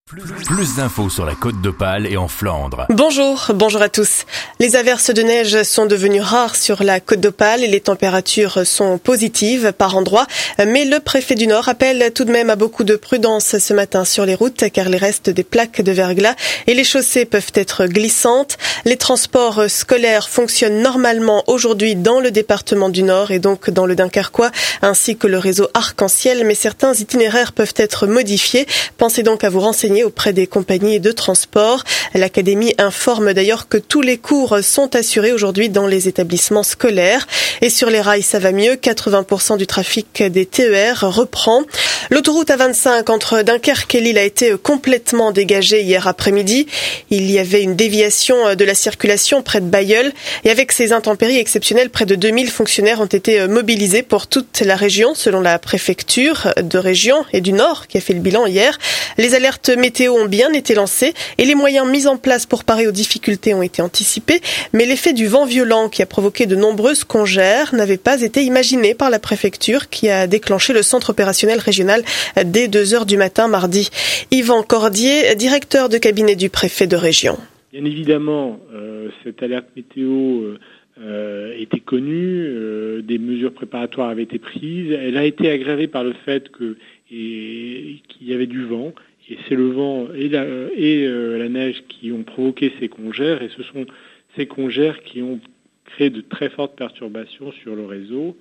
Plus d'infos sur la Côte d'Opale et en Flandre. Bonjour à tous. Les averses de neige sont devenues rares sur la Côte d'Opale et les températures sont positives par endroits. Mais le préfet du Nord appelle tout de même à beaucoup de prudence ce matin sur les routes car il reste des plaques de verglas et les chaussées peuvent être glissantes. Les transports scolaires fonctionnent normalement aujourd'hui dans le département du Nord et donc dans le Dunkerquois ainsi que le réseau Arc-en-Ciel, mais certains itinéraires peuvent être modifiés. Pensez donc à vous renseigner auprès des compagnies de transport. L'Académie informe d'ailleurs que tous les cours sont assurés aujourd'hui dans les établissements scolaires. Et sur les rails, ça va mieux. 80% du trafic des TER reprend. L'autoroute A25 entre Dunkerque et Lille a été complètement dégagée hier après-midi. Il y avait une déviation de la circulation près de Bailleul. Et avec ces intempéries exceptionnelles, près de 2000 fonctionnaires ont été mobilisés pour toute la région, selon la préfecture de région et du Nord qui a fait le bilan hier. Les alertes météo ont bien été lancées et les moyens mis en place pour parer aux difficultés ont été anticipés. Mais l'effet du vent violent qui a provoqué de nombreuses congères n'avait pas été imaginé par la préfecture qui a déclenché le centre opérationnel régional dès 2h du matin mardi. Yvan Cordier, directeur de cabinet du préfet de région. Bien évidemment, cette alerte météo était connue, des mesures préparatoires avaient été prises. Elle a été aggravée par le fait qu'il y avait du vent. Et c'est le vent et la neige qui ont provoqué ces congères. Et ce sont ces congères qui ont créé de très fortes perturbations sur le réseau.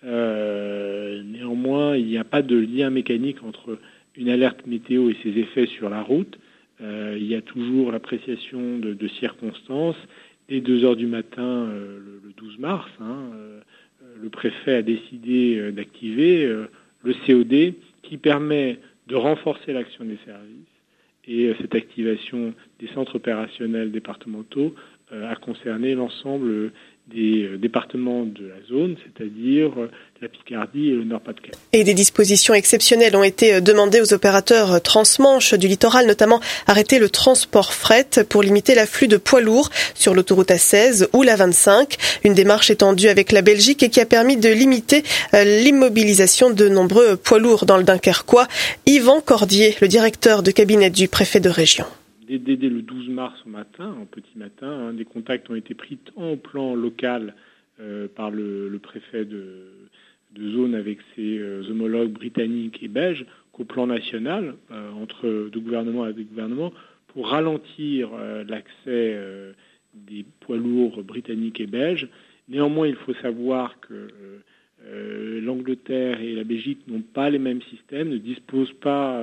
Néanmoins, il n'y a pas de lien mécanique entre une alerte météo et ses effets sur la route. Il y a toujours l'appréciation de circonstances. Dès 2h du matin, le 12 mars, le préfet a décidé d'activer le COD qui permet de renforcer l'action des services. Et cette activation des centres opérationnels départementaux a concerné l'ensemble des départements de la zone, c'est-à-dire la Picardie et le Nord-Pas-de-Calais. Et des dispositions exceptionnelles ont été demandées aux opérateurs transmanche du littoral, notamment arrêter le transport fret pour limiter l'afflux de poids lourds sur l'autoroute A16 ou la 25. Une démarche étendue avec la Belgique et qui a permis de limiter l'immobilisation de nombreux poids lourds dans le Dunkerquois. Yvan Cordier, le directeur de cabinet du préfet de région. Dès le 12 mars au matin, en petit matin, des contacts ont été pris en plan local par le préfet de zone avec ses homologues britanniques et belges, qu'au plan national, entre deux gouvernements et des gouvernements, pour ralentir l'accès des poids lourds britanniques et belges. Néanmoins, il faut savoir que l'Angleterre et la Belgique n'ont pas les mêmes systèmes, n'utilisent pas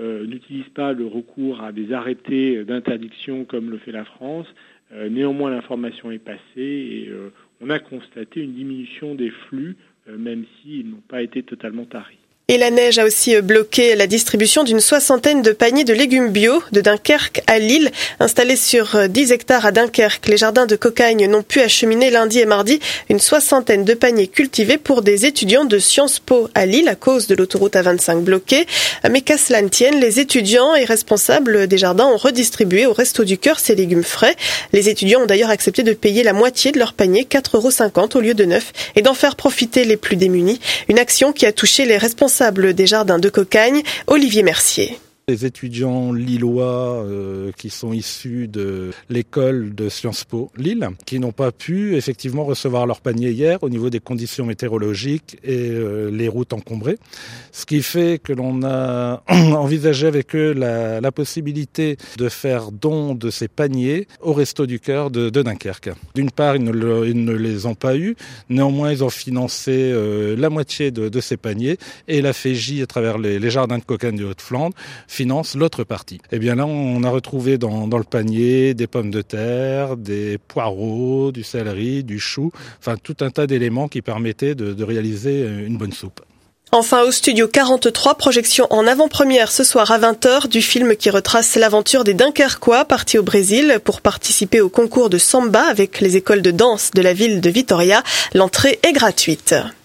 le recours à des arrêtés d'interdiction comme le fait la France. Néanmoins, l'information est passée et on a constaté une diminution des flux, même s'ils n'ont pas été totalement taris. Et la neige a aussi bloqué la distribution d'une 60aine de paniers de légumes bio de Dunkerque à Lille. Installés sur 10 hectares à Dunkerque, les jardins de Cocagne n'ont pu acheminer lundi et mardi une 60aine de paniers cultivés pour des étudiants de Sciences Po à Lille à cause de l'autoroute A25 bloquée. Mais qu'à cela ne tienne, les étudiants et responsables des jardins ont redistribué au Resto du Cœur ces légumes frais. Les étudiants ont d'ailleurs accepté de payer la moitié de leur panier, 4,50 € au lieu de 9, et d'en faire profiter les plus démunis. Une action qui a touché les responsables des jardins de Cocagne, Olivier Mercier. Les étudiants lillois qui sont issus de l'école de Sciences Po Lille, qui n'ont pas pu effectivement recevoir leur panier hier au niveau des conditions météorologiques et les routes encombrées. Ce qui fait que l'on a envisagé avec eux la possibilité de faire don de ces paniers au Resto du Cœur de Dunkerque. D'une part, ils ne les ont pas eus. Néanmoins, ils ont financé la moitié de ces paniers et la FEJ, à travers les jardins de Cocagne de Haute-Flandre, finance l'autre partie. Et bien là, on a retrouvé dans le panier des pommes de terre, des poireaux, du céleri, du chou, enfin tout un tas d'éléments qui permettaient de réaliser une bonne soupe. Enfin, au studio 43, projection en avant-première ce soir à 20h du film qui retrace l'aventure des Dunkerquois partis au Brésil pour participer au concours de samba avec les écoles de danse de la ville de Vitoria. L'entrée est gratuite.